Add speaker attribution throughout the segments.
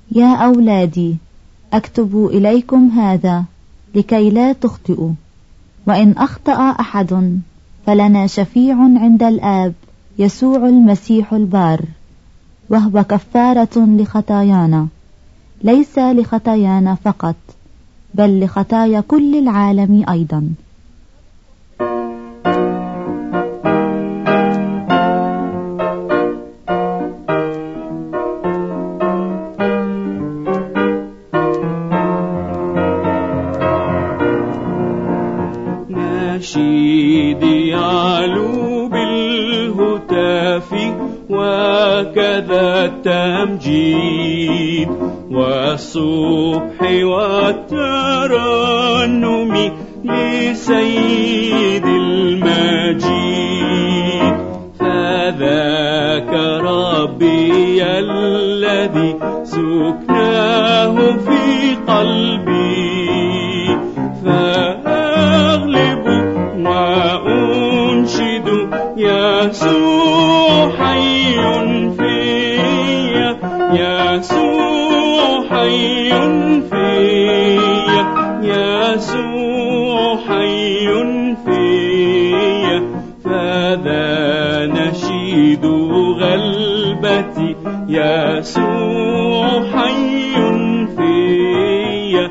Speaker 1: يا أولادي أكتب إليكم هذا لكي لا تخطئوا، وإن أخطأ أحد فلنا شفيع عند الآب، يسوع المسيح البار، وهو كفارة لخطايانا، ليس لخطايانا فقط بل لخطايا كل العالم أيضا.
Speaker 2: نشيدي يعلو بالهتاف وكذا التمجيد والصبح والترنم لسيد المجيد. فذاك ربي الذي سكناه في قلبي، فأغلب وأنشد يسوع حي فيا، يسوع حي فيا، يسوع حي فيا. فذا نشيد غلبتي، يسوع حي فيا،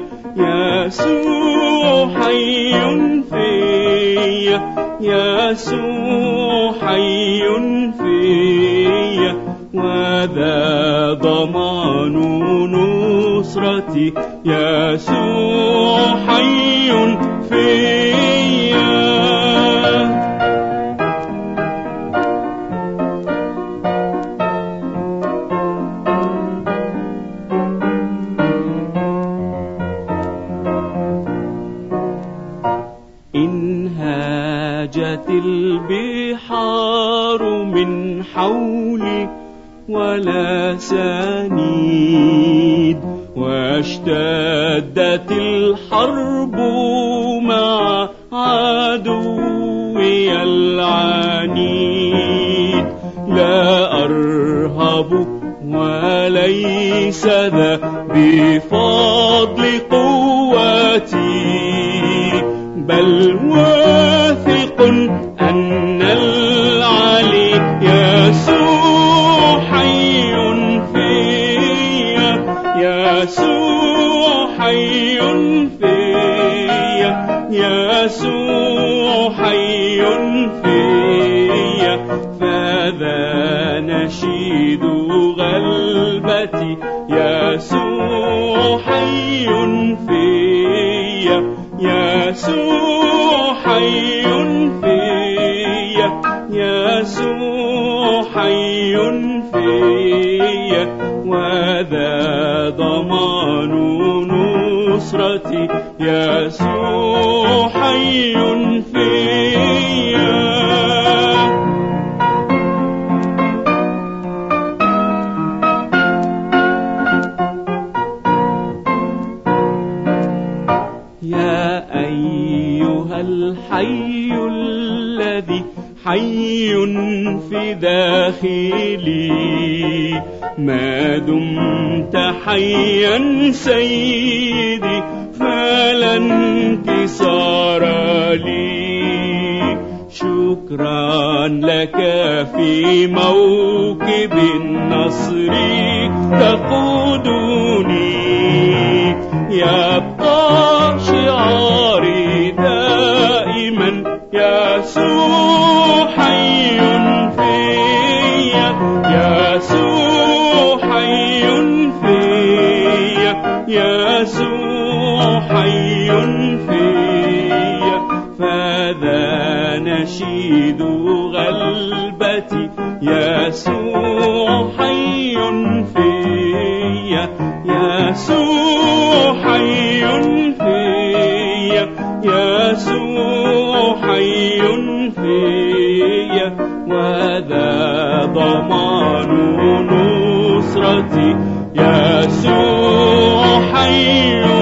Speaker 2: يسوع حي فيا، يسوع حي فيا. وذا ضمان نصرتي، يسوع حي فيا. إن هاجت البحار من حولي ولا سنيد، واشتدت الحرب مع عدوي العنيد، لا أرهب وليس ذا بفضل قوتي، بل واثق أن العلي يسوع حي فيا، يسوع حي فيا، يسوع حي فيا. فذا نشيد غلبتي، يسوع حي فيا، يسوع حي فيا، يسوع حي فيا. وذا ضمان نصرتي، يسوع حي فيا. يا أيها الحي الذي حي في داخلي، ما دمت حيا سيدي فلا انكسار لي. شكرا لك في موكب النصر تقودني، يبقى شعاري دائما يسوع حي فيا، يسوع حي فيا، يسوع حي فيا. فذا نشيد غلبتي، يسوع حي فيا، يسوع حي فيا، يسوع حي فيا. وذا ضمان نصرتي، يسوع حي